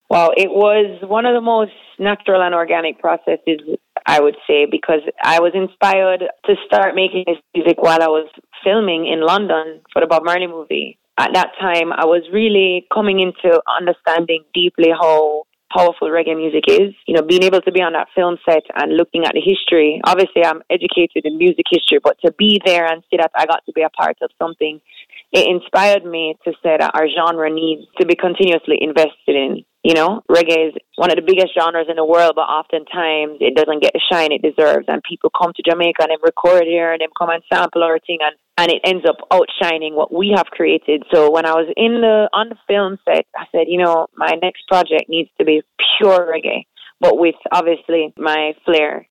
Well, it was one of the most natural and organic processes, I would say, because I was inspired to start making this music while I was filming in London for the Bob Marley movie. At that time, I was really coming into understanding deeply how powerful reggae music is. You know, being able to be on that film set and looking at the history. Obviously, I'm educated in music history, but to be there and see that I got to be a part of something, it inspired me to say that our genre needs to be continuously invested in. You know, reggae is one of the biggest genres in the world, but oftentimes it doesn't get the shine it deserves. And people come to Jamaica and they record here and they come and sample our thing, and it ends up outshining what we have created. So when I was on the film set, I said, you know, my next project needs to be pure reggae, but with obviously my flair.